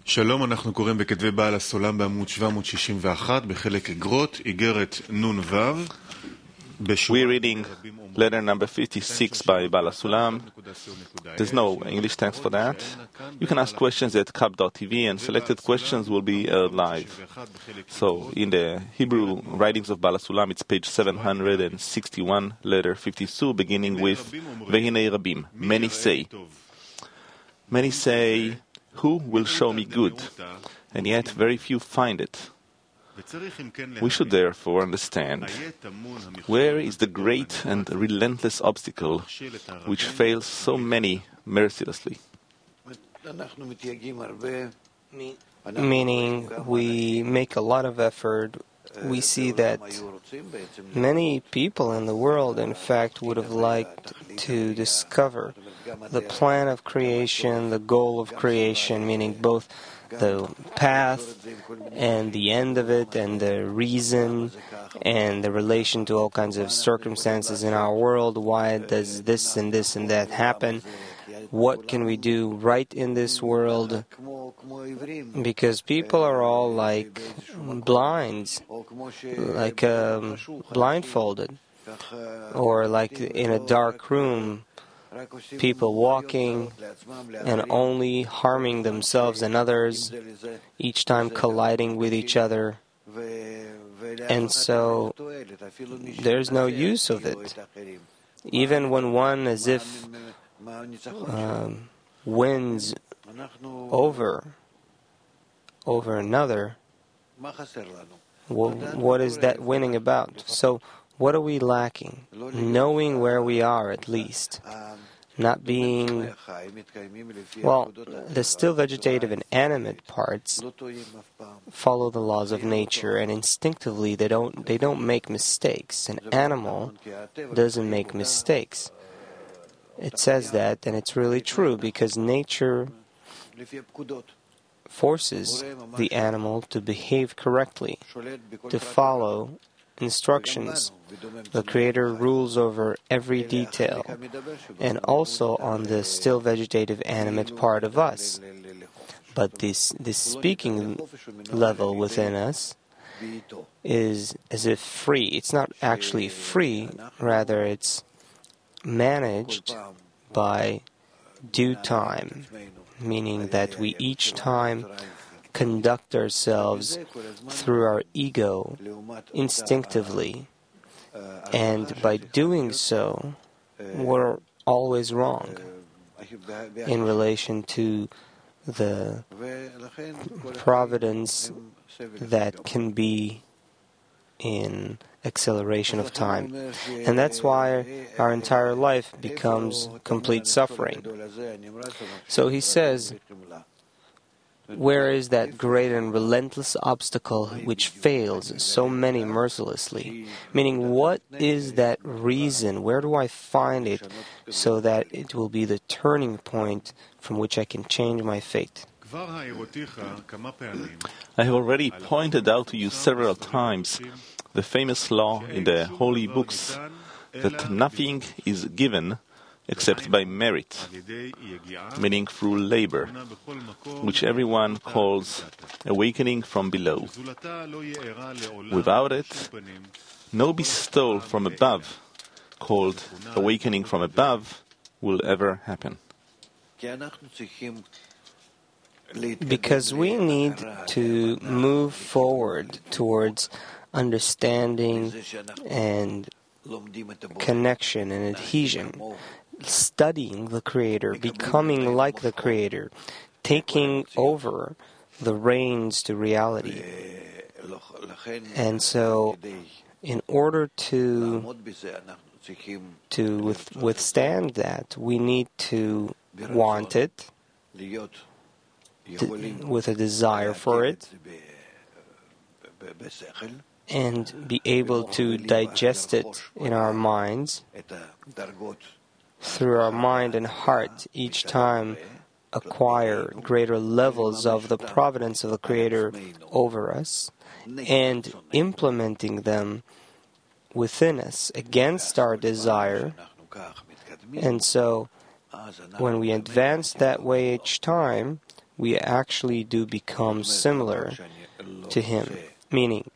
שלום, אנחנו קוראים בכתבי בעל הסולם בעמוד 761 בחלק אגרות, איגרת נון וו. We're reading letter number 56 by Bala Sulam. There's no English text for that. You can ask questions at kab.tv and selected questions will be live. So in the Hebrew writings of Bala Sulam, it's page 761, letter 52, beginning with Vehinei Rabim. Many say, who will show me good? And yet very few find it. We should therefore understand where is the great and relentless obstacle which fails so many mercilessly. Meaning, we make a lot of effort. We see that many people in the world, in fact, would have liked to discover the plan of creation, the goal of creation, meaning both the path and the end of it, and the reason and the relation to all kinds of circumstances in our world. Why does this and that happen? What can we do right in this world? Because people are all like blinds, like blindfolded, or like in a dark room, people walking and only harming themselves and others, each time colliding with each other. And so there's no use of it. Even when one as if wins over another, what is that winning about? So what are we lacking? Knowing where we are, at least. Not being, well, the still vegetative and animate parts follow the laws of nature, and instinctively they don't make mistakes. An animal doesn't make mistakes. It says that, and it's really true, because nature forces the animal to behave correctly, to follow instructions. The Creator rules over every detail, and also on the still vegetative animate part of us. But this speaking level within us is as if free. It's not actually free, rather it's managed by due time, meaning that we each time conduct ourselves through our ego instinctively, and by doing so we're always wrong in relation to the providence that can be in acceleration of time. And that's why our entire life becomes complete suffering. So he says, where is that great and relentless obstacle which fails so many mercilessly? Meaning, what is that reason? Where do I find it so that it will be the turning point from which I can change my fate? I have already pointed out to you several times the famous law in the holy books that nothing is given except by merit, meaning through labor, which everyone calls awakening from below. Without it, no bestowal from above, called awakening from above, will ever happen. Because we need to move forward towards understanding and connection and adhesion, studying the Creator, becoming like the Creator, taking over the reins to reality. And so, in order to withstand that, we need to want it, with a desire for it, and be able to digest it in our minds, through our mind and heart, each time acquire greater levels of the providence of the Creator over us, and implementing them within us against our desire. And so, when we advance that way each time, we actually do become similar to him. Meaning,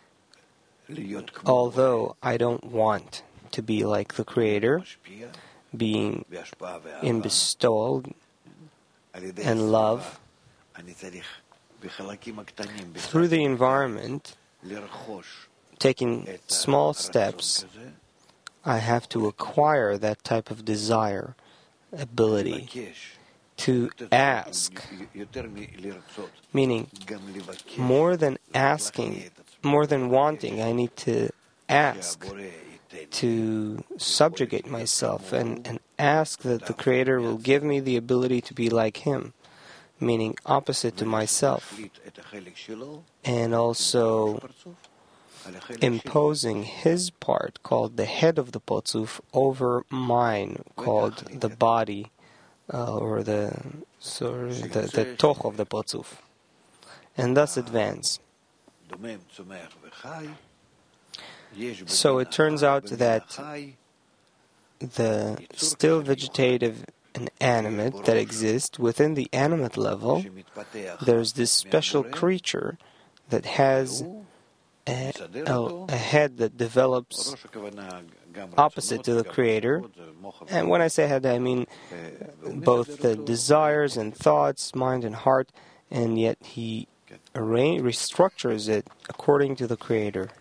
although I don't want to be like the Creator, being in bestowal and love, through the environment, taking small steps, I have to acquire that type of desire, ability to ask. Meaning, more than asking, more than wanting, I need to ask, to subjugate myself and ask that the Creator will give me the ability to be like Him, meaning opposite to myself, and also imposing His part, called the head of the Parzuf, over mine, called the body, or the toch of the Parzuf, and thus advance. So it turns out that the still vegetative and animate that exist within the animate level, there's this special creature that has a head that develops opposite to the Creator. And when I say head, I mean both the desires and thoughts, mind and heart, and yet he restructures it according to the Creator.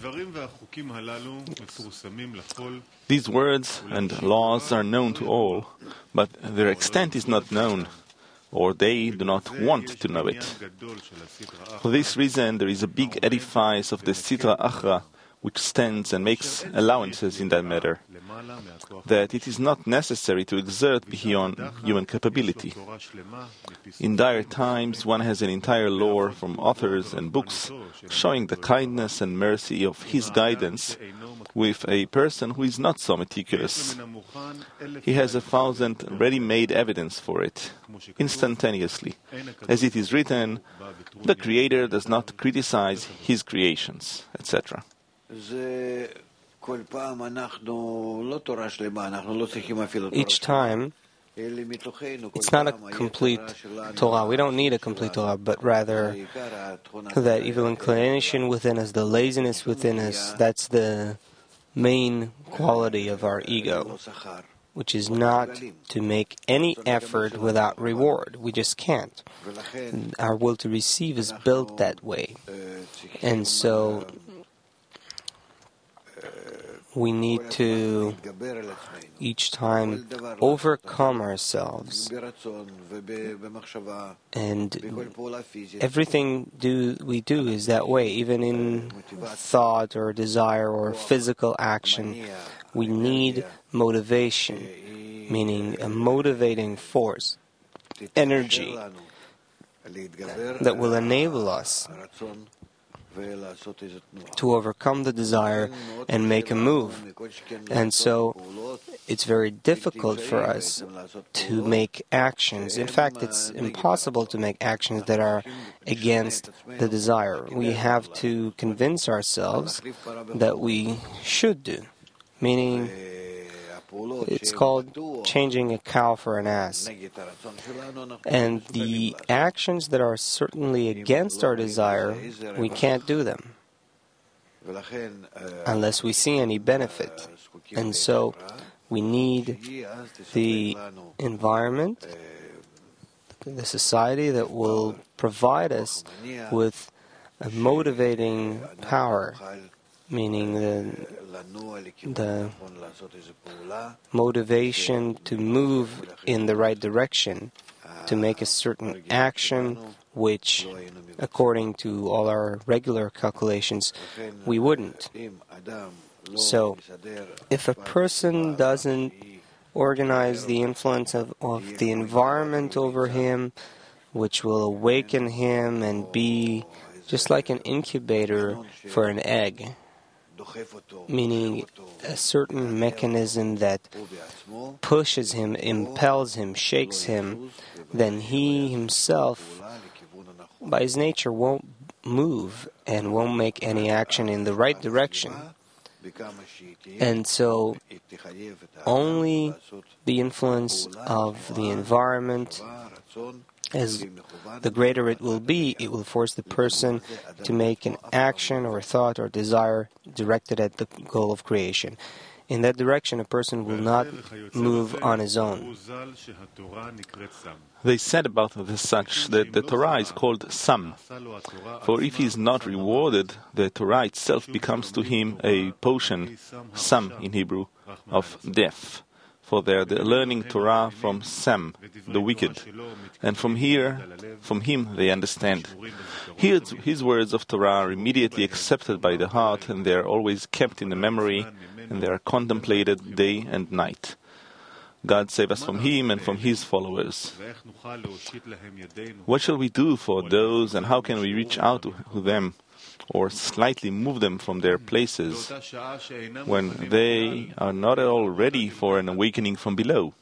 These words and laws are known to all, but their extent is not known, or they do not want to know it. For this reason, there is a big edifice of the Sitra Achra, which stands and makes allowances in that matter, that it is not necessary to exert beyond human capability. In dire times, one has an entire lore from authors and books showing the kindness and mercy of his guidance with a person who is not so meticulous. He has 1,000 ready-made evidence for it, instantaneously. As it is written, the Creator does not criticize His creations, etc. Each time, it's not a complete Torah. We don't need a complete Torah, but rather that evil inclination within us, the laziness within us, that's the main quality of our ego, which is not to make any effort without reward. We just can't. Our will to receive is built that way. And so we need to each time overcome ourselves, and everything we do is that way. Even in thought or desire or physical action, we need motivation, meaning a motivating force, energy that will enable us to overcome the desire and make a move. And so it's very difficult for us to make actions. In fact, it's impossible to make actions that are against the desire. We have to convince ourselves that we should do, meaning it's called changing a cow for an ass. And the actions that are certainly against our desire, we can't do them unless we see any benefit. And so we need the environment, the society that will provide us with a motivating power, meaning the motivation to move in the right direction, to make a certain action which, according to all our regular calculations, we wouldn't. So, if a person doesn't organize the influence of the environment over him, which will awaken him and be just like an incubator for an egg, meaning a certain mechanism that pushes him, impels him, shakes him, then he himself, by his nature, won't move and won't make any action in the right direction. And so only the influence of the environment As the greater it will be, it will force the person to make an action or thought or desire directed at the goal of creation. In that direction, a person will not move on his own. They said about the such that the Torah is called Sam, for if he is not rewarded, the Torah itself becomes to him a potion, Sam in Hebrew, of death. For they are learning Torah from Sam, the wicked, and from him they understand. Here, his words of Torah are immediately accepted by the heart, and they are always kept in the memory, and they are contemplated day and night. God save us from him and from his followers. What shall we do for those, and how can we reach out to them, or slightly move them from their places, when they are not at all ready for an awakening from below?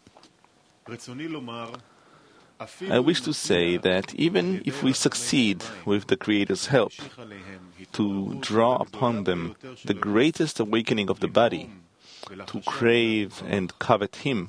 I wish to say that even if we succeed with the Creator's help to draw upon them the greatest awakening of the body, to crave and covet Him,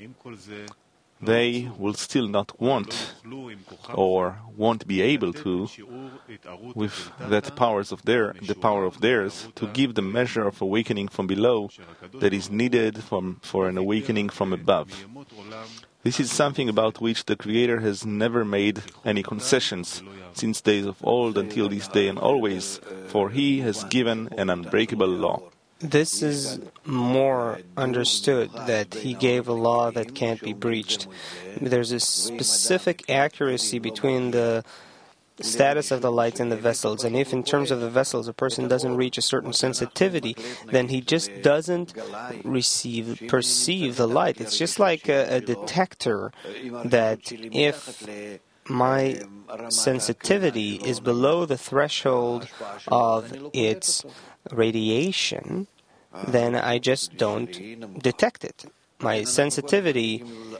they will still not want or won't be able to, with the power of theirs, to give the measure of awakening from below that is needed for an awakening from above. This is something about which the Creator has never made any concessions since days of old until this day and always, for He has given an unbreakable law. This is more understood, that He gave a law that can't be breached. There's a specific accuracy between the status of the light in the vessels, and if in terms of the vessels a person doesn't reach a certain sensitivity, then he just doesn't perceive the light. It's just like a detector, that if my sensitivity is below the threshold of its radiation, then I just don't detect it. My sensitivity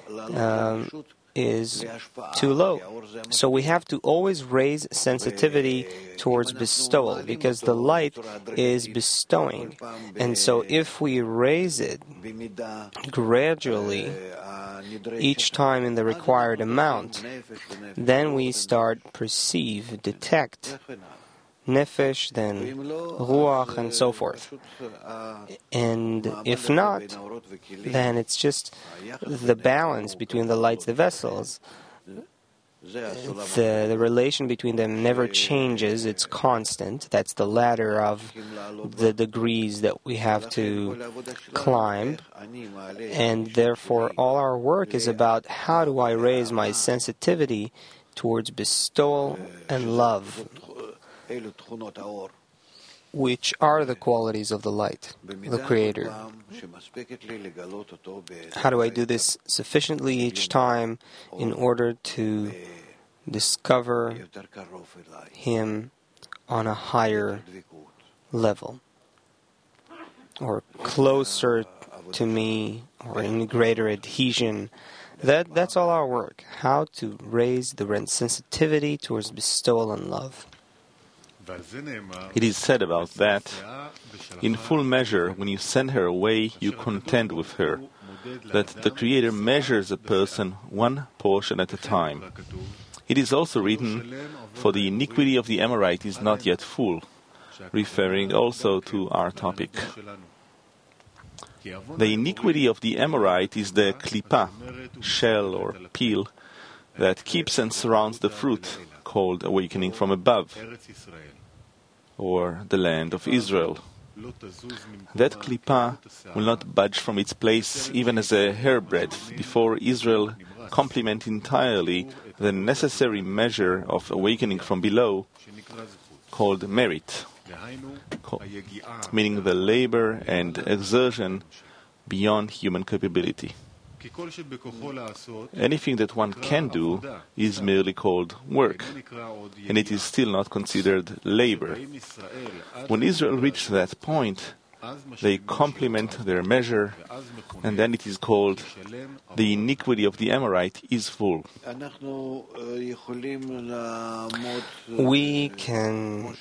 is too low. So we have to always raise sensitivity towards bestowal, because the light is bestowing. And so if we raise it gradually, each time in the required amount, then we start detect nefesh, then ruach, and so forth. And if not, then it's just the balance between the lights, the vessels. The relation between them never changes, it's constant. That's the ladder of the degrees that we have to climb. And therefore, all our work is about how do I raise my sensitivity towards bestowal and love, which are the qualities of the light, the Creator. How do I do this sufficiently each time in order to discover Him on a higher level, or closer to me, or in greater adhesion? That's all our work, how to raise the sensitivity towards bestowal and love. It is said about that, in full measure, when you send her away, you contend with her, that the Creator measures a person one portion at a time. It is also written, for the iniquity of the Amorite is not yet full, referring also to our topic. The iniquity of the Amorite is the klipa, shell or peel, that keeps and surrounds the fruit, called awakening from above, or the land of Israel. That klipa will not budge from its place even as a hairbreadth before Israel complement entirely the necessary measure of awakening from below, called merit, meaning the labor and exertion beyond human capability. Anything that one can do is merely called work, and it is still not considered labor. When Israel reached that point, they complement their measure, and then it is called the iniquity of the Amorite is full. We can,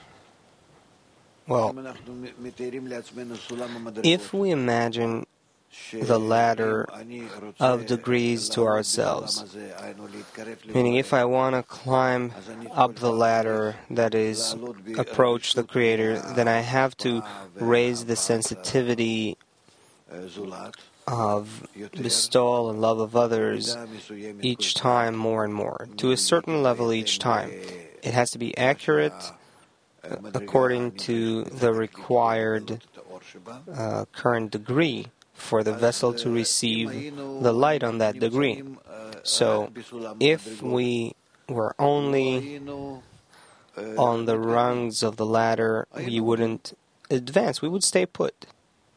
if we imagine the ladder of degrees to ourselves. Meaning, if I want to climb up the ladder, that is, approach the Creator, then I have to raise the sensitivity of bestowal and love of others each time more and more, to a certain level each time. It has to be accurate according to the required current degree for the vessel to receive the light on that degree. So, if we were only on the rungs of the ladder, we wouldn't advance, we would stay put.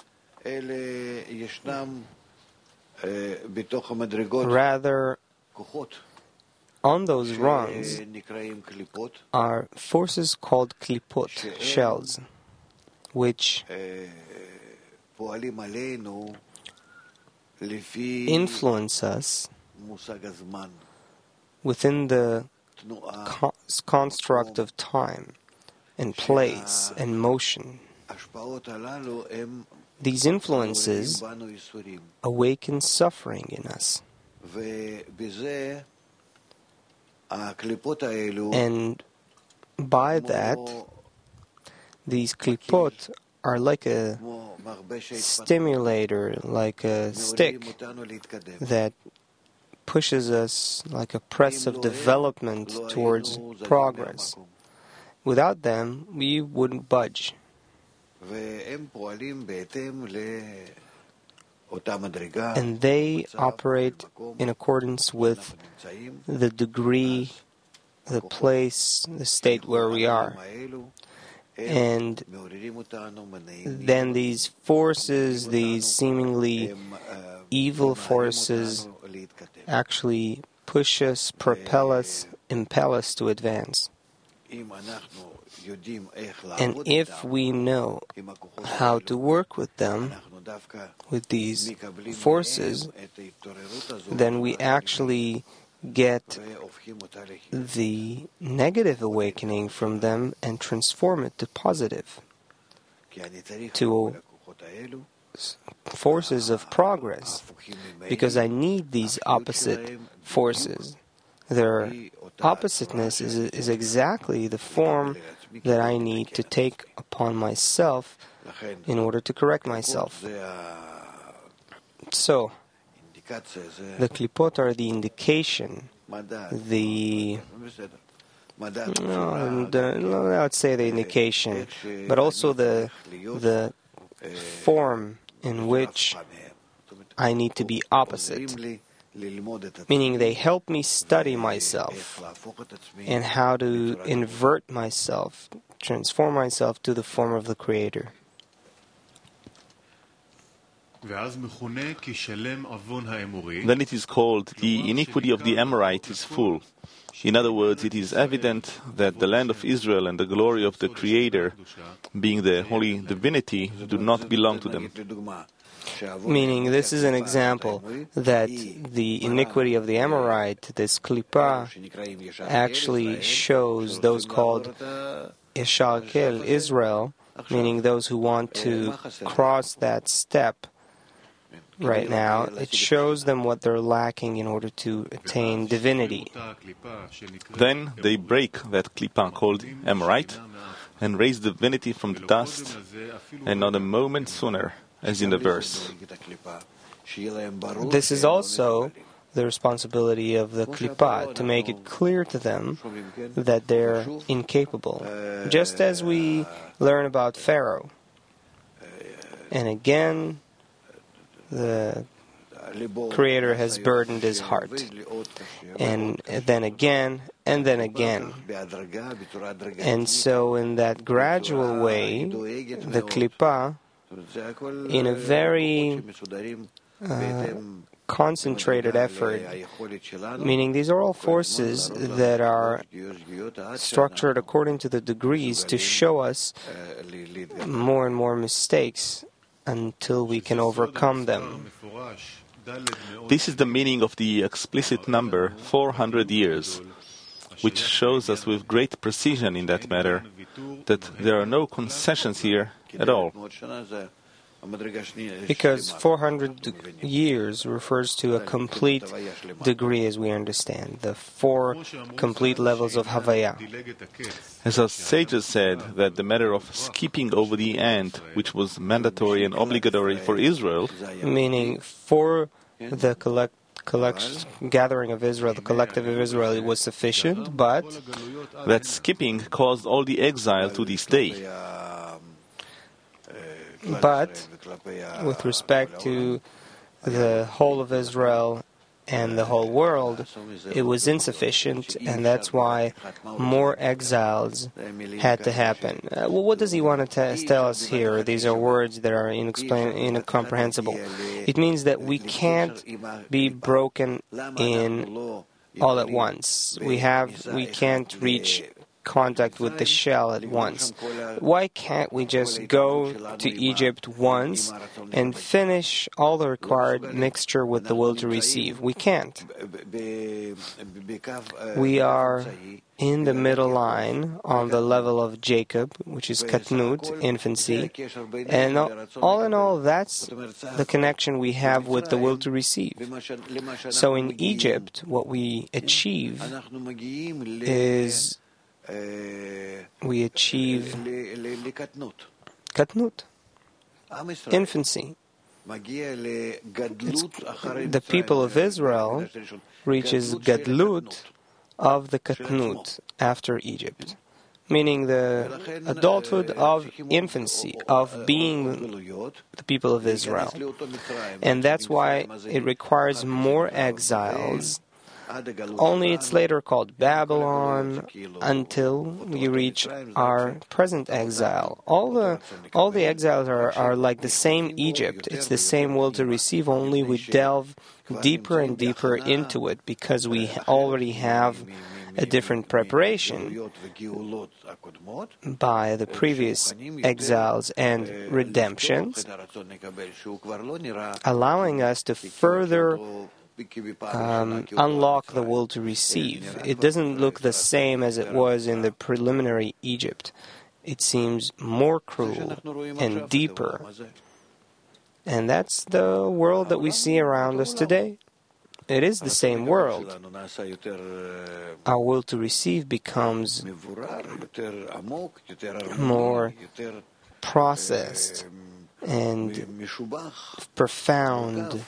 Rather, on those rungs are forces called klipot, shells, which influence us within the construct of time and place and motion. These influences awaken suffering in us. And by that, these klipot are like a stimulator, like a stick that pushes us like a press of development towards progress. Without them, we wouldn't budge. And they operate in accordance with the degree, the place, the state where we are. And then these forces, these seemingly evil forces, actually push us, propel us, impel us to advance. And if we know how to work with them, with these forces, then we actually get the negative awakening from them and transform it to positive, to forces of progress, because I need these opposite forces. Their oppositeness is exactly the form that I need to take upon myself in order to correct myself. So, the klipot are the indication, let's say the indication, but also the form in which I need to be opposite. Meaning they help me study myself and how to invert myself, transform myself to the form of the Creator. Then it is called, the iniquity of the Amorite is full. In other words, it is evident that the land of Israel and the glory of the Creator, being the holy divinity, do not belong to them. Meaning, this is an example that the iniquity of the Amorite, this klipa, actually shows those called Yesharkel, Israel, meaning those who want to cross that step. Right now, it shows them what they're lacking in order to attain divinity. Then they break that klipa called Amorite and raise divinity from the dust, and not a moment sooner, as in the verse. This is also the responsibility of the klipa, to make it clear to them that they're incapable. Just as we learn about Pharaoh. And again, the Creator has burdened his heart. And then again, and then again. And so in that gradual way, the klipa, in a very concentrated effort, meaning these are all forces that are structured according to the degrees to show us more and more mistakes until we can overcome them. This is the meaning of the explicit number 400 years, which shows us with great precision in that matter that there are no concessions here at all. Because 400 years refers to a complete degree, as we understand, the 4 complete levels of Havaya. As our sages said, that the matter of skipping over the end, which was mandatory and obligatory for Israel, meaning for the gathering of Israel, the collective of Israel, it was sufficient, but that skipping caused all the exile to this day. But with respect to the whole of Israel and the whole world, it was insufficient, and that's why more exiles had to happen. Well, what does he want to tell us here? These are words that are incomprehensible. It means that we can't be broken in all at once. We can't reach contact with the shell at once. Why can't we just go to Egypt once and finish all the required mixture with the will to receive? We can't. We are in the middle line on the level of Jacob, which is Katnut, infancy, and all in all, that's the connection we have with the will to receive. So in Egypt, what we achieve is we achieve Katnut, infancy. The people of Israel reaches Gadlut of the Katnut after Egypt, meaning the adulthood of infancy, of being the people of Israel. And that's why it requires more exiles. Only it's later called Babylon until we reach our present exile. All the exiles are like the same Egypt. It's the same will to receive, only we delve deeper and deeper into it because we already have a different preparation by the previous exiles and redemptions, allowing us to further unlock the will to receive. It doesn't look the same as it was in the preliminary Egypt. It seems more cruel and deeper. And that's the world that we see around us today. It is the same world. Our will to receive becomes more processed and profound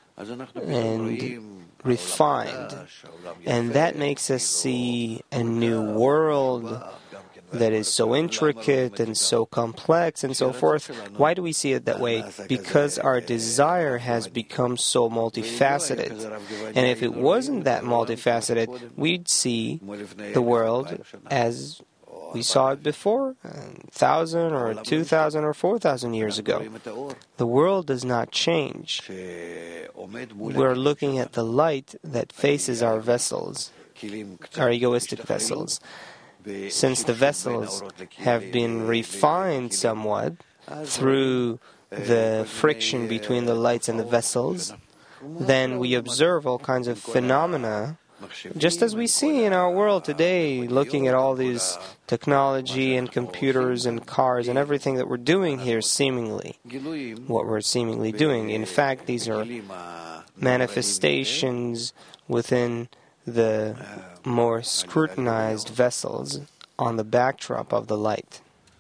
and refined. And that makes us see a new world that is so intricate and so complex and so forth. Why do we see it that way? Because our desire has become so multifaceted. And if it wasn't that multifaceted, we'd see the world as we saw it before, 1,000 or 2,000 or 4,000 years ago. The world does not change. We're looking at the light that faces our vessels, our egoistic vessels. Since the vessels have been refined somewhat through the friction between the lights and the vessels, then we observe all kinds of phenomena, just as we see in our world today, looking at all these technology and computers and cars and everything that we're doing here, seemingly, what we're seemingly doing. In fact, these are manifestations within the more scrutinized vessels on the backdrop of the light.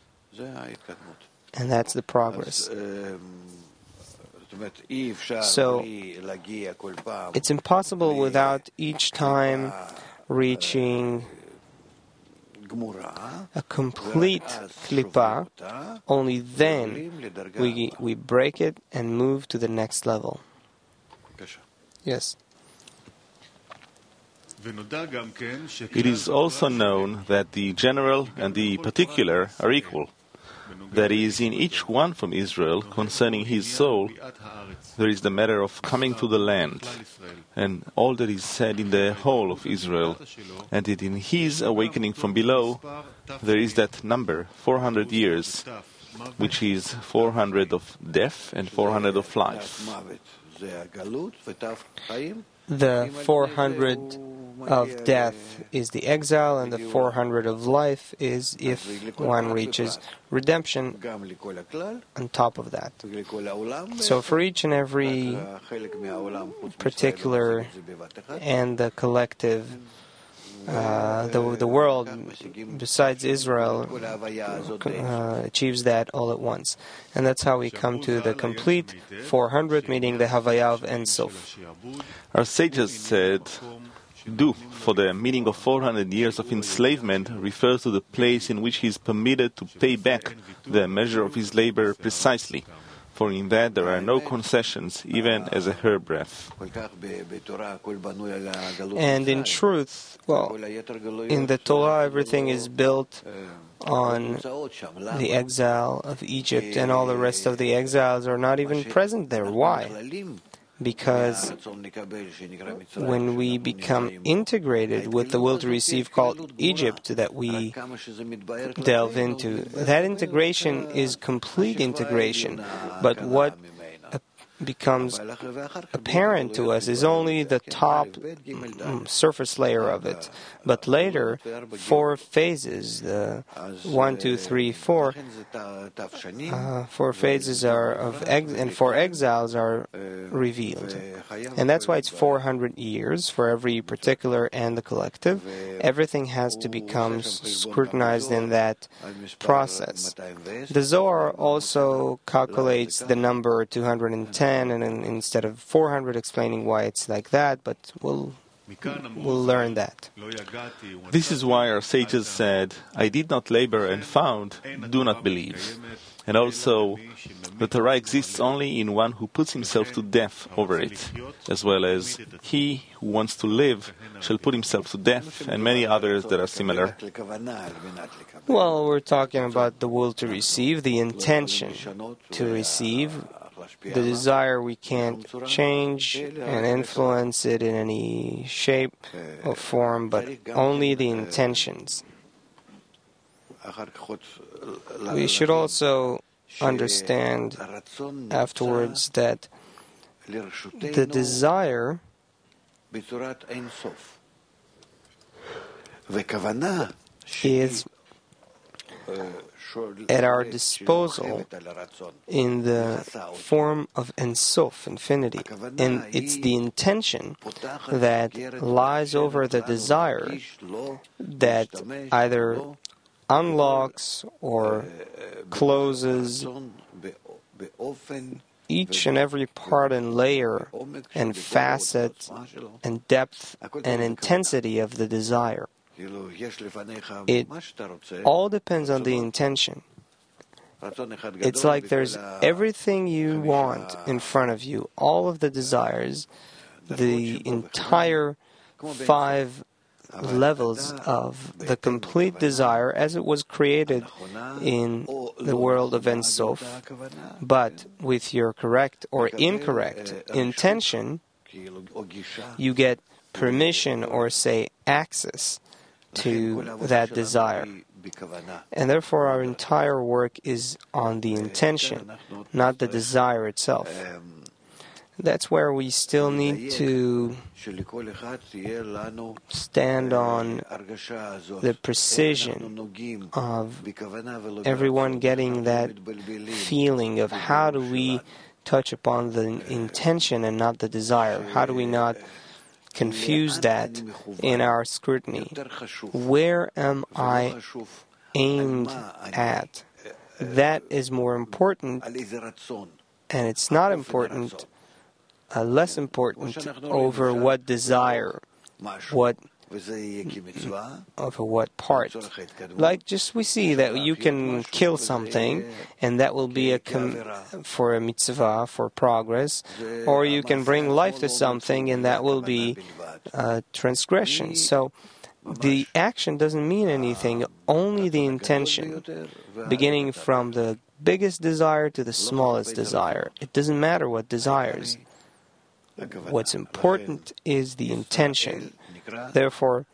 And that's the progress. So, it's impossible without each time reaching a complete klipa. Only then we break it and move to the next level. Yes. It is also known that the general and the particular are equal. That is, in each one from Israel, concerning his soul, there is the matter of coming to the land, and all that is said in the whole of Israel, and that in his awakening from below, there is that number, 400 years, which is 400 of death and 400 of life. The 400 of death is the exile, and the 400 of life is if one reaches redemption on top of that. So for each and every particular and the collective, the world, besides Israel, achieves that all at once. And that's how we come to the complete 400, meaning the Havaya of Ein Sof. Our sages said, Du, for the meaning of 400 years of enslavement, refers to the place in which he is permitted to pay back the measure of his labor precisely. For in that there are no concessions, even as a hairbreadth. And in truth, well, in the Torah, everything is built on the exile of Egypt, and all the rest of the exiles are not even present there. Why? Because when we become integrated with the will to receive called Egypt that we delve into, that integration is complete integration. But what becomes apparent to us is only the top surface layer of it. But later, 4 phases, 1, 2, 3, 4, 4 phases are of and 4 exiles are revealed. And that's why it's 400 years for every particular and the collective. Everything has to become scrutinized in that process. The Zohar also calculates the number 210, and instead of 400 explaining why it's like that, but we'll learn that. This is why our sages said, I did not labor and found, do not believe. And also, the Torah exists only in one who puts himself to death over it, as well as he who wants to live shall put himself to death, and many others that are similar. Well, we're talking about the will to receive, the intention to receive. The desire we can't change and influence it in any shape or form, but only the intentions. We should also understand afterwards that the desire is at our disposal in the form of Ein Sof, infinity. And it's the intention that lies over the desire that either unlocks or closes each and every part and layer and facet and depth and intensity of the desire. It all depends on the intention. It's like there's everything you want in front of you, all of the desires, the entire 5 levels of the complete desire as it was created in the world of Ein Sof. But with your correct or incorrect intention, you get permission or say access to that desire. And therefore our entire work is on the intention, not the desire itself. That's where we still need to stand on the precision of everyone getting that feeling of how do we touch upon the intention and not the desire? How do we not confuse that in our scrutiny? Where am I aimed at? That is more important, and it's not important, less important over what desire, over what part. Like just we see that you can kill something, and that will be for a mitzvah, for progress, or you can bring life to something, and that will be transgression. So the action doesn't mean anything, only the intention, beginning from the biggest desire to the smallest desire. It doesn't matter what desires. What's important is the intention. Therefore,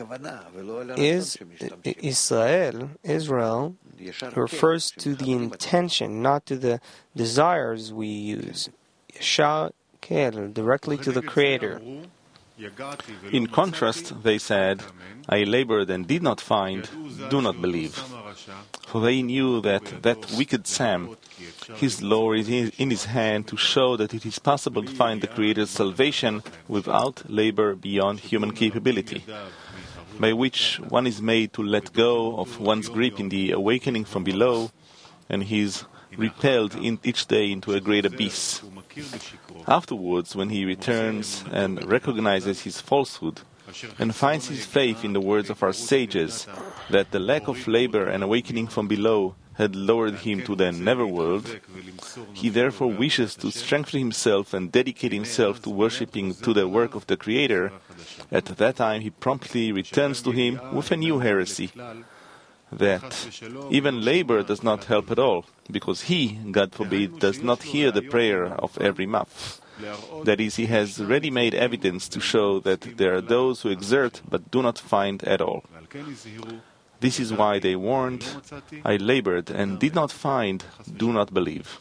Israel refers to the intention, not to the desires we use. Yashar Kel, directly to the Creator. In contrast, they said, I labored and did not find, do not believe. For they knew that wicked Sam, his law is in his hand to show that it is possible to find the Creator's salvation without labor beyond human capability, by which one is made to let go of one's grip in the awakening from below, and he is repelled each day into a great abyss. Afterwards, when he returns and recognizes his falsehood, and finds his faith in the words of our sages, that the lack of labor and awakening from below had lowered him to the netherworld, he therefore wishes to strengthen himself and dedicate himself to worshipping to the work of the Creator. At that time he promptly returns to him with a new heresy, that even labor does not help at all, because he, God forbid, does not hear the prayer of every mouth. That is, he has ready-made evidence to show that there are those who exert but do not find at all. This is why they warned, I labored and did not find, do not believe.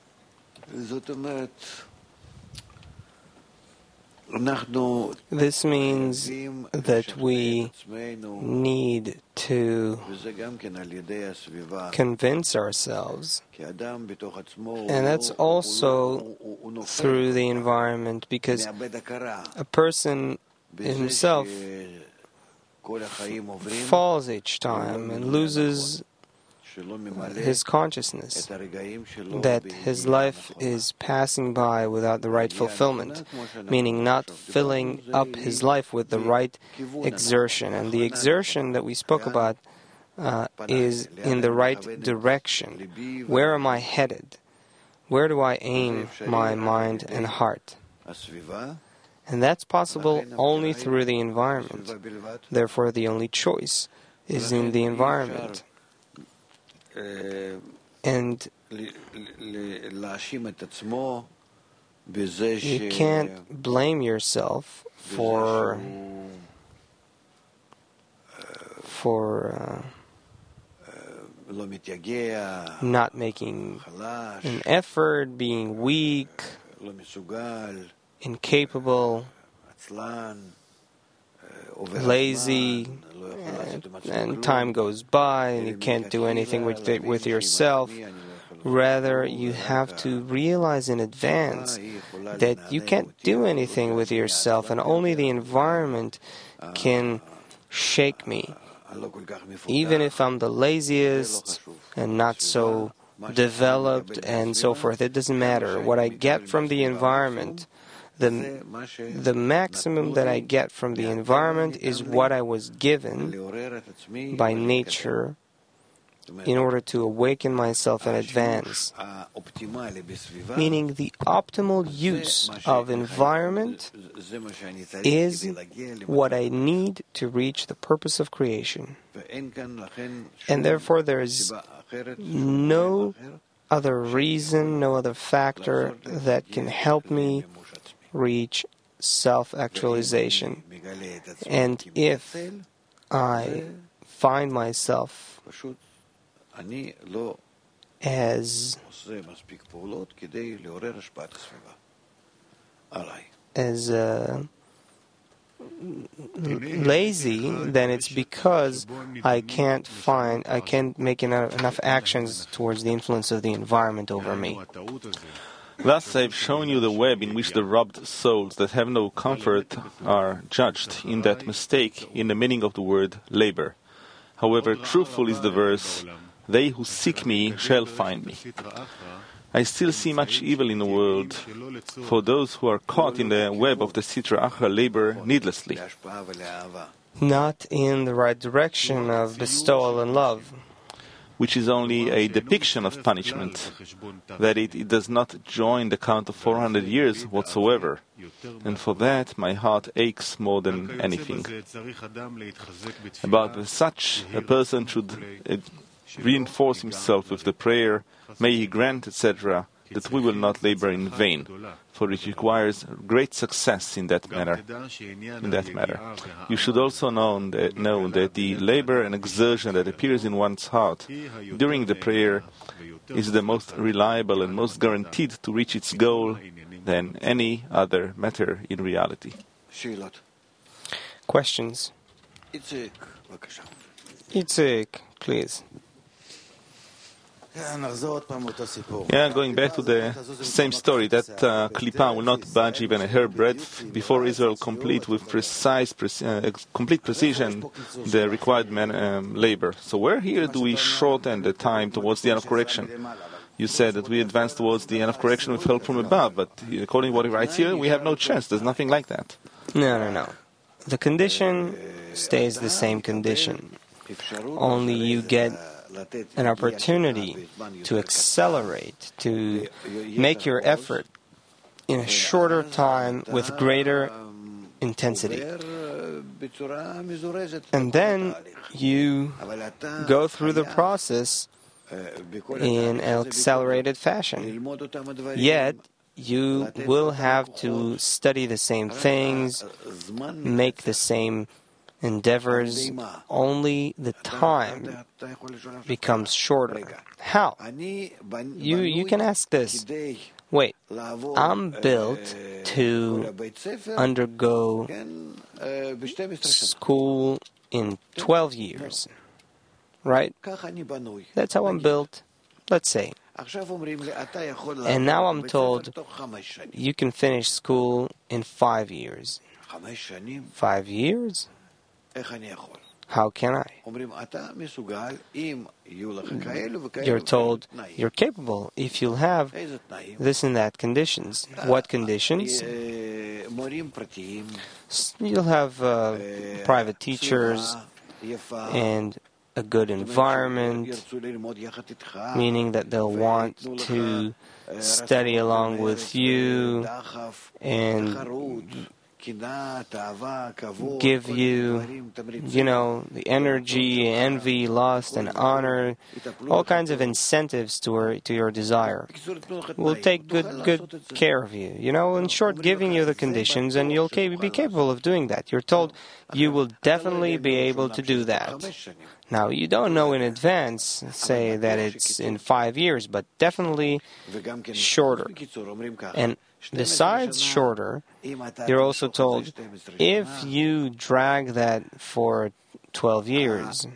This means that we need to convince ourselves, and that's also through the environment, because a person himself falls each time and loses his consciousness that his life is passing by without the right fulfillment, meaning not filling up his life with the right exertion. And the exertion that we spoke about is in the right direction. Where am I headed? Where do I aim my mind and heart? And that's possible only through the environment. Therefore, the only choice is in the environment. And you can't blame yourself for not making an effort, being weak, incapable, lazy, and time goes by and you can't do anything with yourself. Rather, you have to realize in advance that you can't do anything with yourself, and only the environment can shake me. Even if I'm the laziest and not so developed and so forth, it doesn't matter. What I get from the environment, the maximum that I get from the environment is what I was given by nature in order to awaken myself and advance. Meaning the optimal use of environment is what I need to reach the purpose of creation. And therefore there is no other reason, no other factor that can help me reach self-actualization. And if I find myself as lazy, then it's because I can't make enough actions towards the influence of the environment over me. Thus I've shown you the web in which the robbed souls that have no comfort are judged in that mistake in the meaning of the word labor. However, truthful is the verse, they who seek me shall find me. I still see much evil in the world for those who are caught in the web of the Sitra Achra labor needlessly. Not in the right direction of bestowal and love. Which is only a depiction of punishment, that it does not join the count of 400 years whatsoever, and for that my heart aches more than anything. About such, a person should reinforce himself with the prayer, may he grant, etc., that we will not labor in vain, for it requires great success in that matter. You should also know that the labor and exertion that appears in one's heart during the prayer is the most reliable and most guaranteed to reach its goal than any other matter in reality. Questions? Itzik, please. Yeah, going back to the same story, that Klippa will not budge even a hair breadth before Israel complete with complete precision the required labor. So where here do we shorten the time towards the end of correction? You said that we advance towards the end of correction with help from above, but according to what he writes here, we have no chance. There's nothing like that. No. The condition stays the same condition. Only you get an opportunity to accelerate, to make your effort in a shorter time with greater intensity. And then you go through the process in an accelerated fashion. Yet, you will have to study the same things, make the same endeavors, only the time becomes shorter. How? You can ask this. Wait, I'm built to undergo school in 12 years, right? That's how I'm built, let's say. And now I'm told you can finish school in 5 years. 5 years? How can I? You're told you're capable if you'll have this and that conditions. What conditions? You'll have private teachers and a good environment, meaning that they'll want to study along with you and give you, the energy, envy, lust, and honor, all kinds of incentives to your desire. We'll take good care of you. In short, giving you the conditions, and you'll be capable of doing that. You're told you will definitely be able to do that. Now, you don't know in advance, say that it's in 5 years, but definitely shorter. And besides shorter, you're also told if you drag that for 12 years,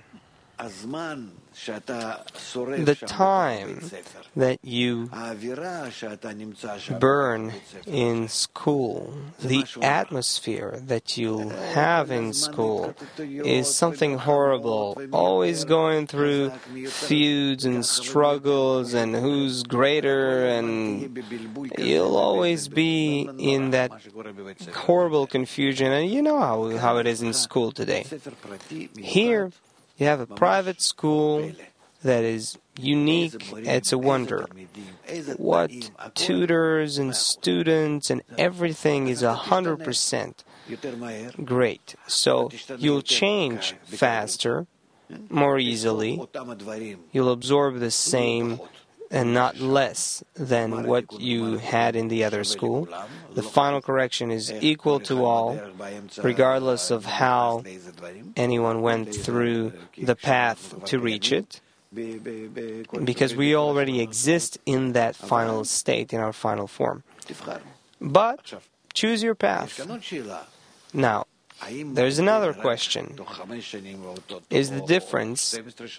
the time that you burn in school, the atmosphere that you have in school is something horrible, always going through feuds and struggles and who's greater, and you'll always be in that horrible confusion, and you know how it is in school today. Here, you have a private school that is unique. It's a wonder. What tutors and students and everything is 100% great. So you'll change faster, more easily. You'll absorb the same and not less than what you had in the other school. The final correction is equal to all, regardless of how anyone went through the path to reach it, because we already exist in that final state, in our final form. But choose your path. Now, there's another question. Is the difference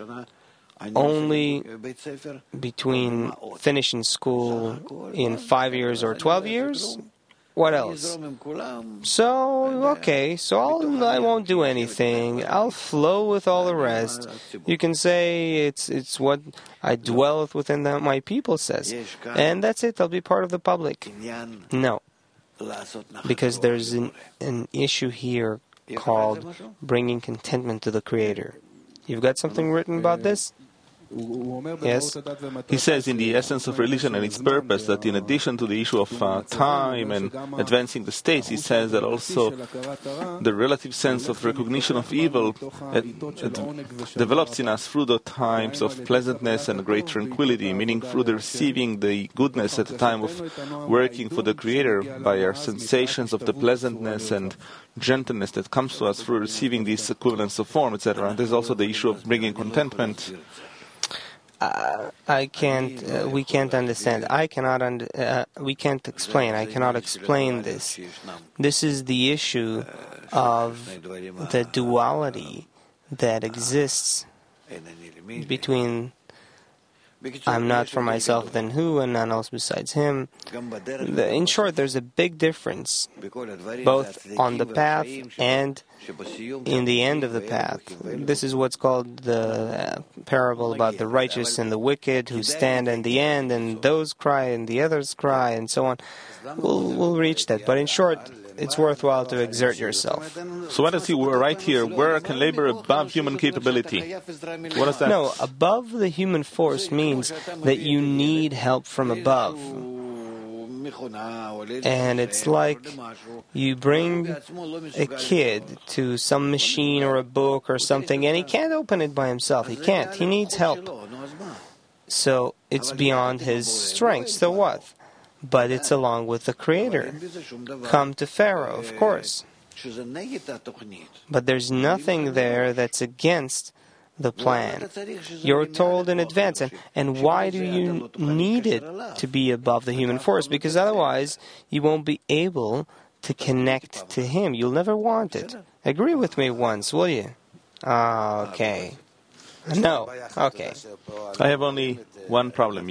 only between finishing school in 5 years or 12 years? What else? So I won't do anything. I'll flow with all the rest. You can say it's what I dwelleth within my people says. And that's it. I'll be part of the public. No. Because there's an issue here called bringing contentment to the Creator. You've got something written about this? Yes. He says in the essence of religion and its purpose that in addition to the issue of time and advancing the states, he says that also the relative sense of recognition of evil develops in us through the times of pleasantness and great tranquility, meaning through the receiving the goodness at the time of working for the Creator by our sensations of the pleasantness and gentleness that comes to us through receiving these equivalents of form, etc. And there's also the issue of bringing contentment. I can't. We can't understand. I cannot. We can't explain. I cannot explain this. This is the issue of the duality that exists between I'm not for myself, then who, and none else besides him. In short, there's a big difference, both on the path and in the end of the path. This is what's called the parable about the righteous and the wicked who stand in the end, and those cry and the others cry, and so on. We'll reach that. But in short, it's worthwhile to exert yourself. So what does he write here? Work and labor above human capability. What is that? No, above the human force means that you need help from above. And it's like you bring a kid to some machine or a book or something, and he can't open it by himself. He can't. He needs help. So it's beyond his strength. So what? But it's along with the Creator. Come to Pharaoh, of course. But there's nothing there that's against the plan. You're told in advance. And why do you need it to be above the human force? Because otherwise, you won't be able to connect to Him. You'll never want it. Agree with me once, will you? Okay. No. Okay. I have only one problem,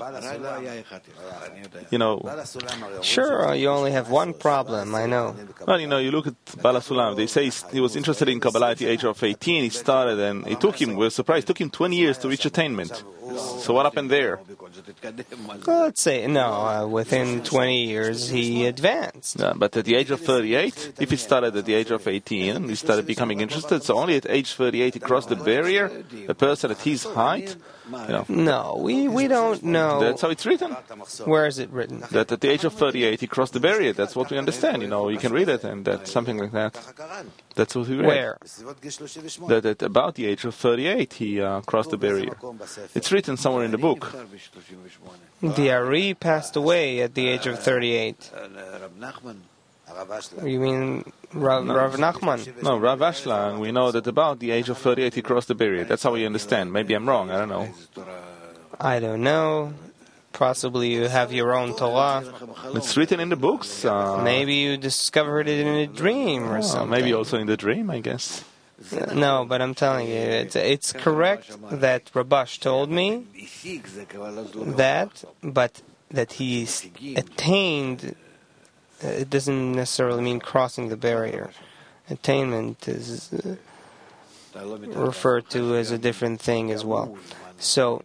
Sure, you only have one problem, I know. Well, you look at Bala Sulam. They say he was interested in Kabbalah at the age of 18. He started, and we're surprised, it took him 20 years to reach attainment. So what happened there? Well, let's say, within 20 years he advanced. Yeah, but at the age of 38, if he started at the age of 18, he started becoming interested, so only at age 38 he crossed the barrier, a person at his height? No, we don't know. That's how it's written. Where is it written? That at the age of 38 he crossed the barrier. That's what we understand. You can read it, and that's something like that. That's what we read. Where? That at about the age of 38 he crossed the barrier. It's written somewhere in the book. The Ari passed away at the age of 38. You mean Rav Nachman? No, Rav Ashla. We know that about the age of 38 he crossed the barrier. That's how we understand. Maybe I'm wrong. I don't know. I don't know. Possibly you have your own Torah. It's written in the books. Maybe you discovered it in a dream or something. Maybe also in the dream, I guess. No, but I'm telling you, it's correct that Rabash told me that, but that he attained. It doesn't necessarily mean crossing the barrier. Attainment is referred to as a different thing as well. So,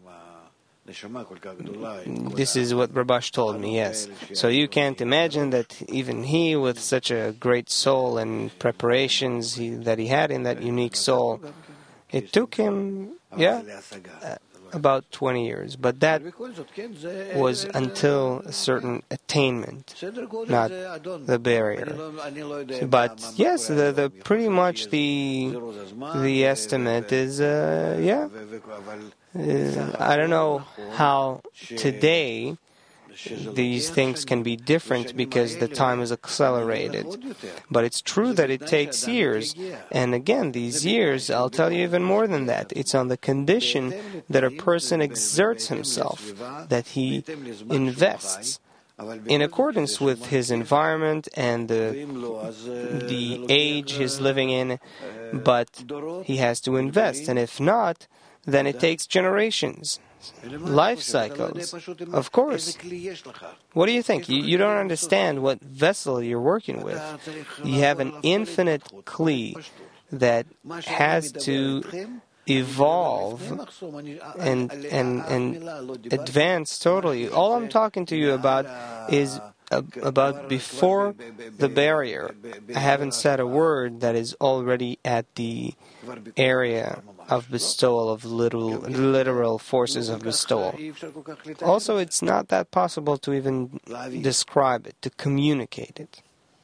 this is what Rabash told me, yes. So you can't imagine that even he, with such a great soul and preparations that he had in that unique soul, it took him, about 20 years. But that was until a certain attainment, not the barrier. But yes, the pretty much the estimate is, I don't know how today these things can be different because the time is accelerated. But it's true that it takes years. And again, these years, I'll tell you even more than that. It's on the condition that a person exerts himself, that he invests in accordance with his environment and the age he's living in. But he has to invest. And if not, then it takes generations, life cycles. Of course. What do you think? You don't understand what vessel you're working with. You have an infinite kli that has to evolve and advance totally. All I'm talking to you about is about before the barrier. I haven't said a word that is already at the area of bestowal, of literal forces of bestowal. Also, it's not that possible to even describe it, to communicate it.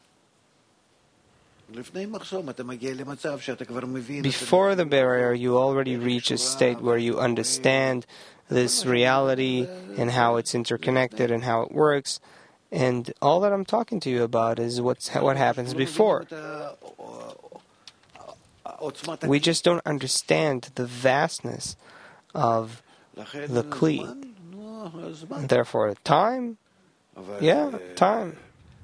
Before the barrier, you already reach a state where you understand this reality and how it's interconnected and how it works. And all that I'm talking to you about is what happens before. We just don't understand the vastness of the Kli. Therefore, time, yeah, time.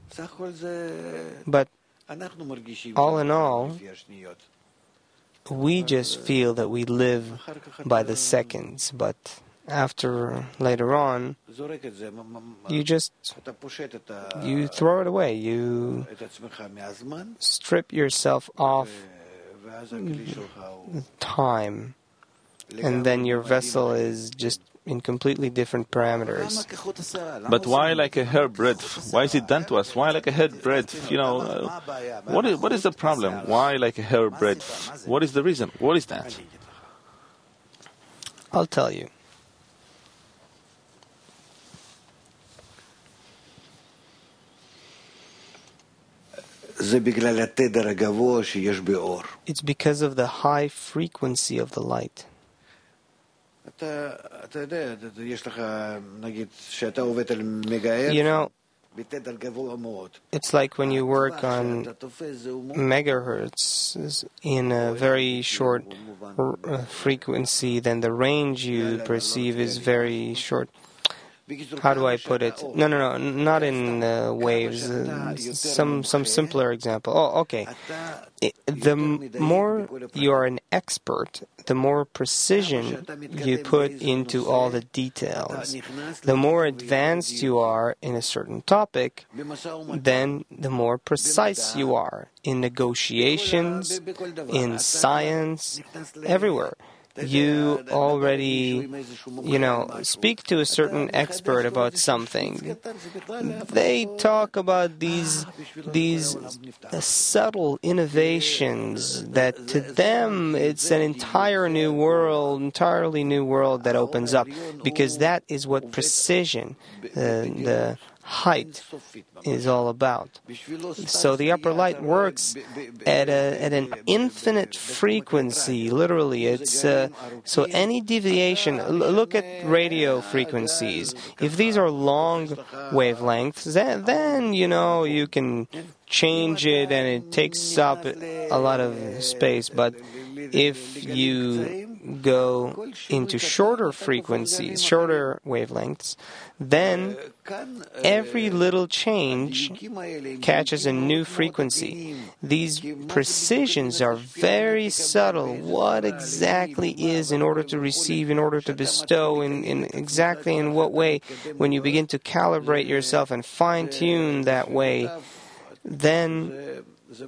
But all in all, we just feel that we live by the seconds, but later on, you throw it away. You strip yourself off time, and then your vessel is just in completely different parameters. But why like a hair breadth? Why is it done to us? Why like a hair breadth? What is the problem? Why like a hair breadth? What is the reason? What is that? I'll tell you. It's because of the high frequency of the light. You know, it's like when you work on megahertz in a very short frequency, then the range you perceive is very short. How do I put it? No, not in waves. Some simpler example. Oh, okay. The more you are an expert, the more precision you put into all the details. The more advanced you are in a certain topic, then the more precise you are in negotiations, in science, everywhere. You already, speak to a certain expert about something. They talk about these subtle innovations that to them it's an entirely new world that opens up, because that is what precision, the height, is all about. So the upper light works at an infinite frequency. Literally, it's so any deviation. Look at radio frequencies. If these are long wavelengths, then you can change it, and it takes up a lot of space. But if you go into shorter frequencies, shorter wavelengths, then every little change catches a new frequency. These precisions are very subtle. What exactly is in order to receive, in order to bestow, in exactly in what way, when you begin to calibrate yourself and fine-tune that way, then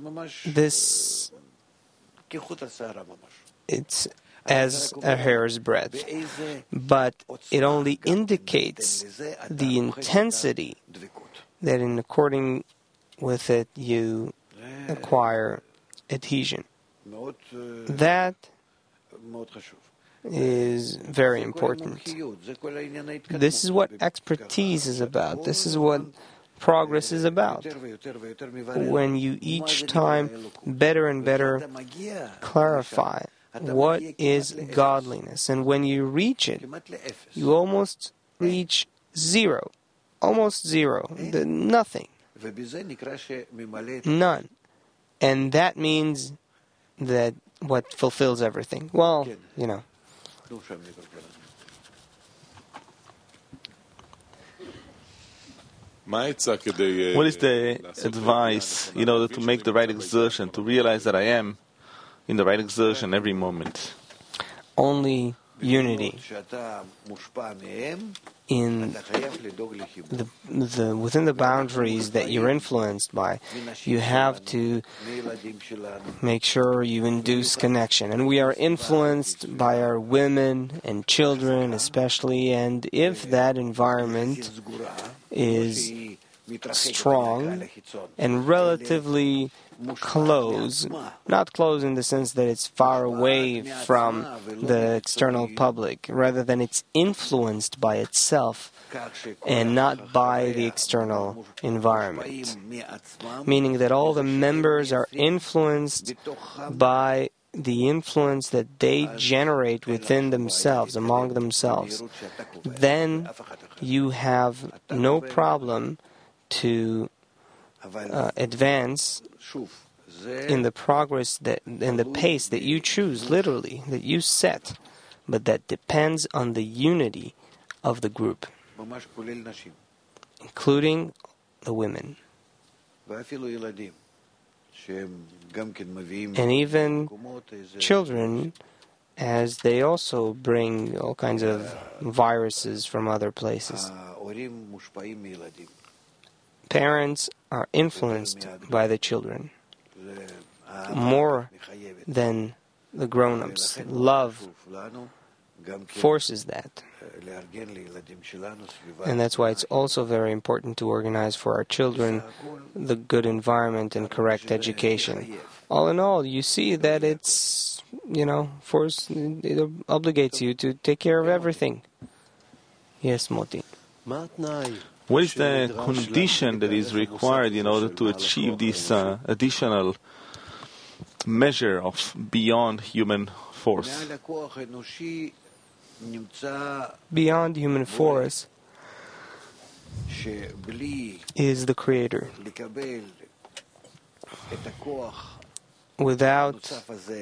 it's as a hair's breadth. But it only indicates the intensity that in according with it you acquire adhesion. That is very important. This is what expertise is about. This is what progress is about. When you each time better and better clarify what is godliness, and when you reach it, you almost reach zero, nothing, none, and that means that what fulfills everything. Well, What is the advice in order to make the right exertion, to realize that I am in the right exertion every moment? Only unity. In the within the boundaries that you're influenced by, you have to make sure you induce connection. And we are influenced by our women and children especially, and if that environment is strong and relatively close, not close in the sense that it's far away from the external public, rather than it's influenced by itself and not by the external environment. Meaning that all the members are influenced by the influence that they generate within themselves, among themselves. Then you have no problem to advance in the progress in the pace that you choose, literally, that you set. but that depends on the unity of the group, including the women. And even children, as they also bring all kinds of viruses from other places. Parents are influenced by the children more than the grown-ups. Love forces that. And that's why it's also very important to organize for our children the good environment and correct education. All in all, you see that it's, it obligates you to take care of everything. Yes, Moti. What is the condition that is required in order to achieve this additional measure of beyond human force? Beyond human force is the Creator. Without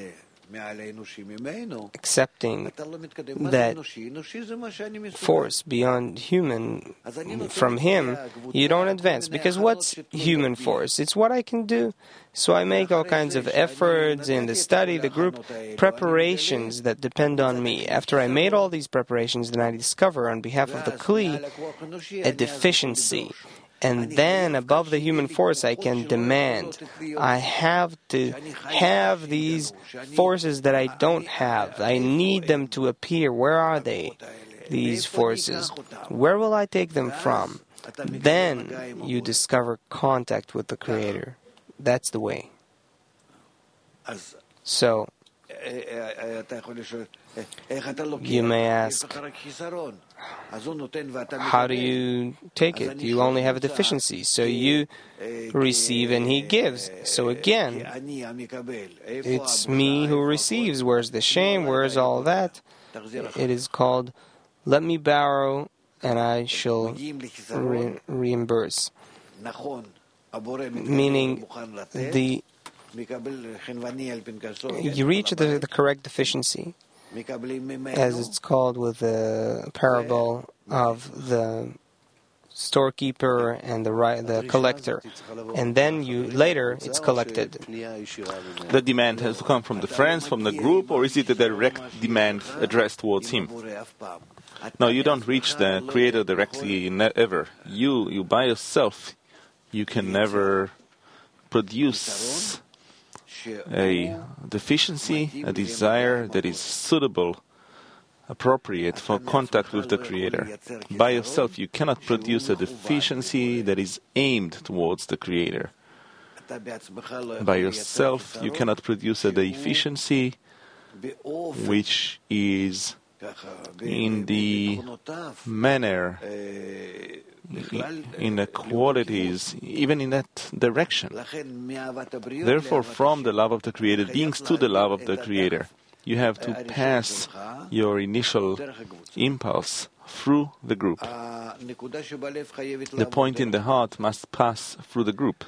accepting that force beyond human from Him, you don't advance. Because what's human force? It's what I can do. So I make all kinds of efforts in the study, the group, preparations that depend on me. After I made all these preparations, then I discover on behalf of the Kli a deficiency. And then, above the human force, I can demand. I have to have these forces that I don't have. I need them to appear. Where are they, these forces? Where will I take them from? Then you discover contact with the Creator. That's the way. So, you may ask, how do you take it? You only have a deficiency, so you receive and He gives. So again, it's me who receives. Where's the shame? Where's all that? It is called, let me borrow and I shall reimburse. Meaning, you reach the correct deficiency, as it's called with the parable of the storekeeper and the collector, and then later it's collected. The demand has to come from the friends, from the group, or is it a direct demand addressed towards Him? No, you don't reach the Creator directly ever. You by yourself, you can never produce a deficiency, a desire that is suitable, appropriate for contact with the Creator. By yourself, you cannot produce a deficiency that is aimed towards the Creator. By yourself, you cannot produce a deficiency which is in the manner, in the qualities, even in that direction. Therefore, from the love of the created beings to the love of the Creator, you have to pass your initial impulse through the group. The point in the heart must pass through the group.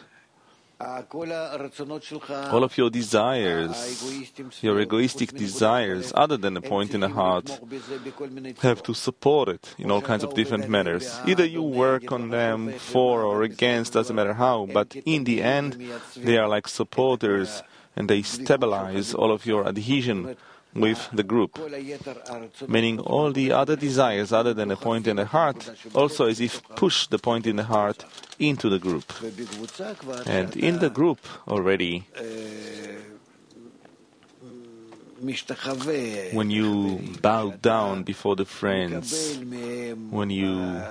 All of your desires, your egoistic desires, other than the point in the heart, have to support it in all kinds of different manners. Either you work on them for or against, doesn't matter how, but in the end, they are like supporters and they stabilize all of your adhesion with the group, meaning all the other desires other than the point in the heart also as if push the point in the heart into the group. And in the group already, when you bow down before the friends, when you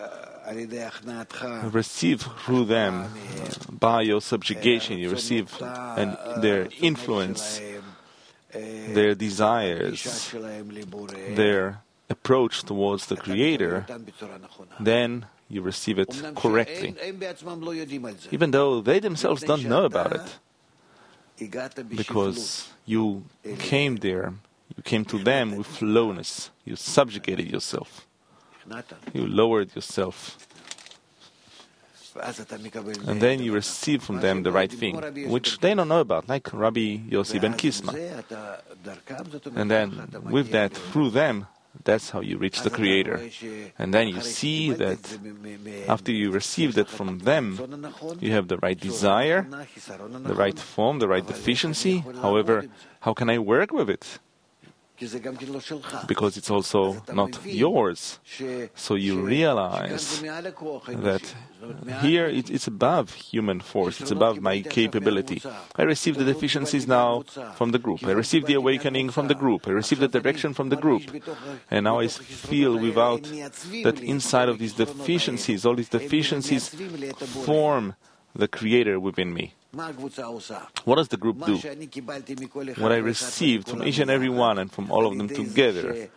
receive through them, by your subjugation, you receive their influence, their desires, their approach towards the Creator, then you receive it correctly. Even though they themselves don't know about it, because you came there, you came to them with lowness, you subjugated yourself, you lowered yourself. And then you receive from them the right thing, which they don't know about, like Rabbi Yossi ben Kisma. And then with that, through them, that's how you reach the Creator. And then you see that after you receive that from them, you have the right desire, the right form, the right deficiency. However, how can I work with it? Because it's also not yours. So you realize that here it's above human force, it's above my capability. I receive the deficiencies now from the group. I receive the awakening from the group. I receive the direction from the group. And now I feel without that inside of these deficiencies, all these deficiencies form the Creator within me. What does the group do? What I received from each and every one and from all of them together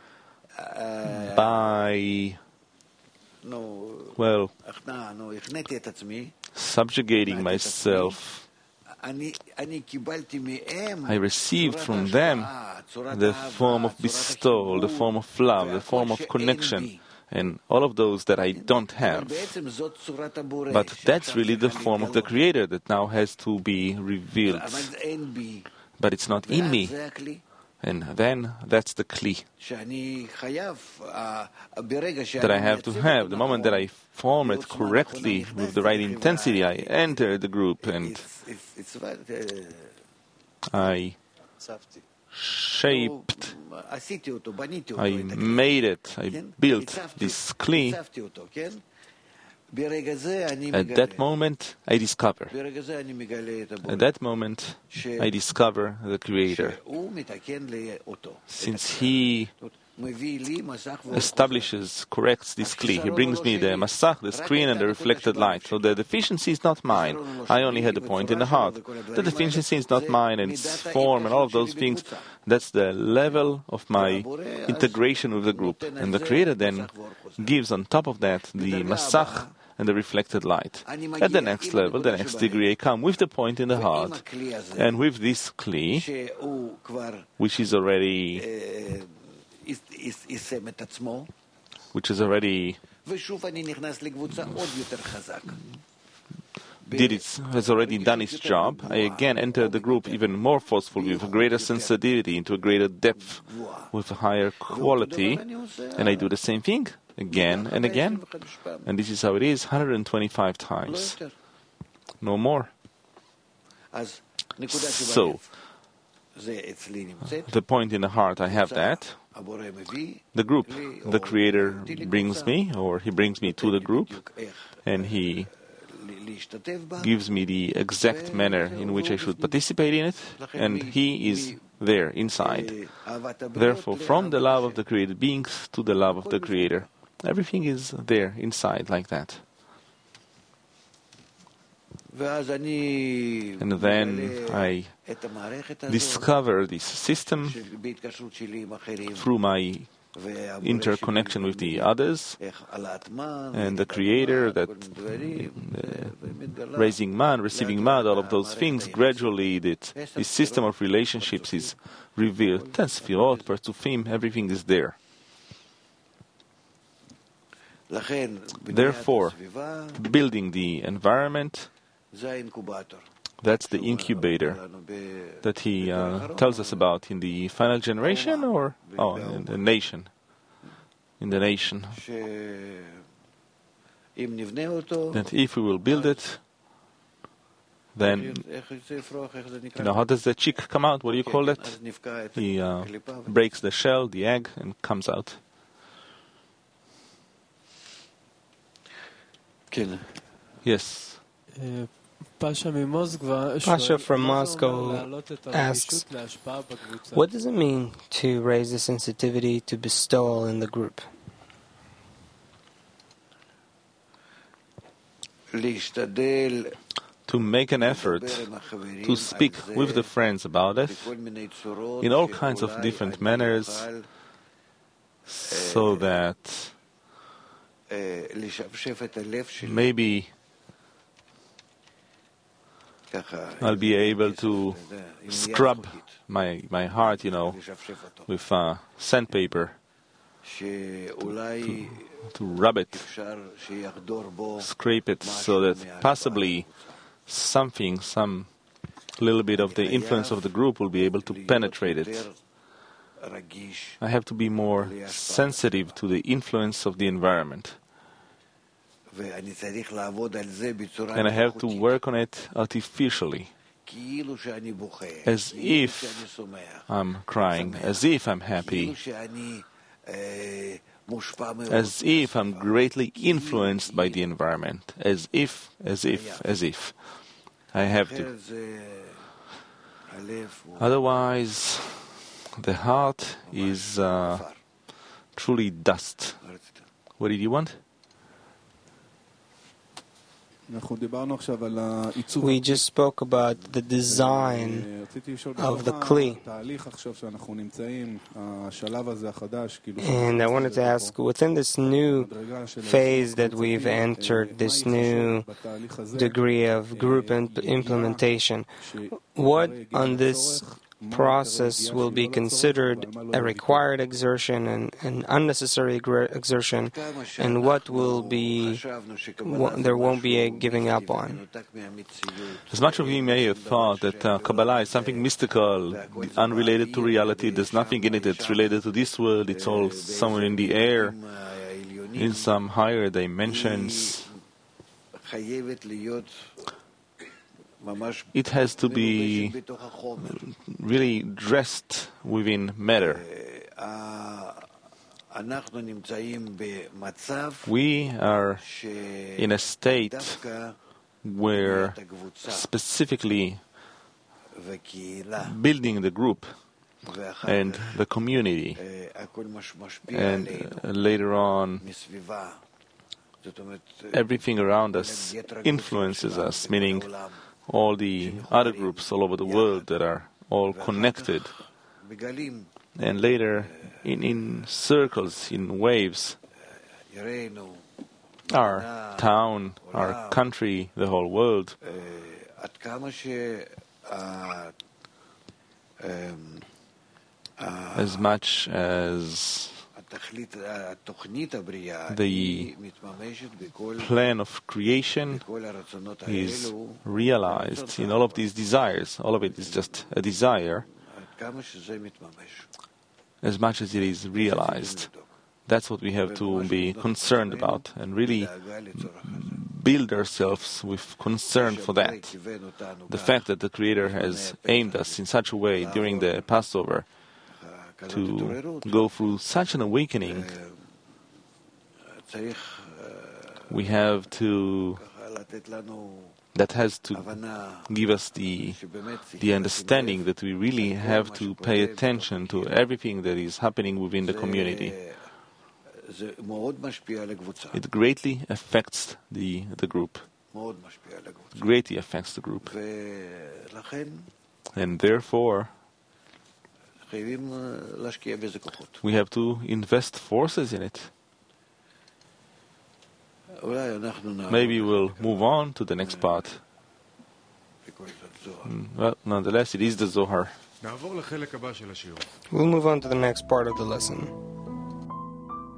by, well, subjugating myself, I received from them the form of bestowal, the form of love, the form of connection, and all of those that I don't have. But that's really the form of the Creator that now has to be revealed. But it's not in me. And then that's the kli that I have to have. The moment that I form it correctly with the right intensity, I enter the group and I shaped, I made it, I built this kli. At that moment, I discover. At that moment, I discover the Creator. Since He establishes, corrects this kli, He brings me the masach, the screen, and the reflected light. So the deficiency is not mine. I only had a point in the heart. The deficiency is not mine, and its form and all of those things. That's the level of my integration with the group. And the Creator then gives on top of that the masach and the reflected light. At the next level, the next degree, I come with the point in the heart, and with this kli, which is already has already done its job, I again enter the group even more forcefully, with a greater sensitivity, into a greater depth, with a higher quality, and I do the same thing again and again. And this is how it is, 125 times. No more. So, the point in the heart, I have that. The group, the Creator brings me, or He brings me to the group, and He gives me the exact manner in which I should participate in it, and He is there, inside. Therefore, from the love of the created beings to the love of the Creator, everything is there, inside, like that. And then I discover this system through my interconnection with the others and the Creator, that raising man, receiving man, all of those things. Gradually, this system of relationships is revealed. Ten Sfirot, Partzufim, everything is there. Therefore, building the environment, that's the incubator that he tells us about in the final generation, or in the nation. In the nation. That if we will build it, then, how does the chick come out? What do you call it? He breaks the shell, the egg, and comes out. Yes. Pasha from Moscow asks, what does it mean to raise the sensitivity to bestowal in the group? To make an effort to speak with the friends about it in all kinds of different manners, so that maybe I'll be able to scrub my heart, with sandpaper, to rub it, scrape it, so that possibly something, some little bit of the influence of the group will be able to penetrate it. I have to be more sensitive to the influence of the environment. And I have to work on it artificially, as if I'm crying, as if I'm happy, as if I'm greatly influenced by the environment, as if. I have to. Otherwise, the heart is truly dust. What did you want? We just spoke about the design of the Kli. And I wanted to ask, within this new phase that we've entered, this new degree of group implementation, what on this process will be considered a required exertion and an unnecessary exertion, and what will be there won't be a giving up on? As much of you may have thought that Kabbalah is something mystical, unrelated to reality, there's nothing in it that's related to this world, it's all somewhere in the air, in some higher dimensions. It has to be really dressed within matter. We are in a state where specifically building the group and the community, and later on everything around us influences us, meaning all the other groups all over the world that are all connected. And later, in circles, in waves, our town, our country, the whole world, as much as the plan of creation is realized in all of these desires. All of it is just a desire. As much as it is realized, that's what we have to be concerned about and really build ourselves with concern for that. The fact that the Creator has aimed us in such a way during the Passover to go through such an awakening, we have to, that has to give us the understanding that we really have to pay attention to everything that is happening within the community. It greatly affects the group. Greatly affects the group. And therefore, we have to invest forces in it. Maybe we'll move on to the next part. Well, nonetheless, it is the Zohar. We'll move on to the next part of the lesson.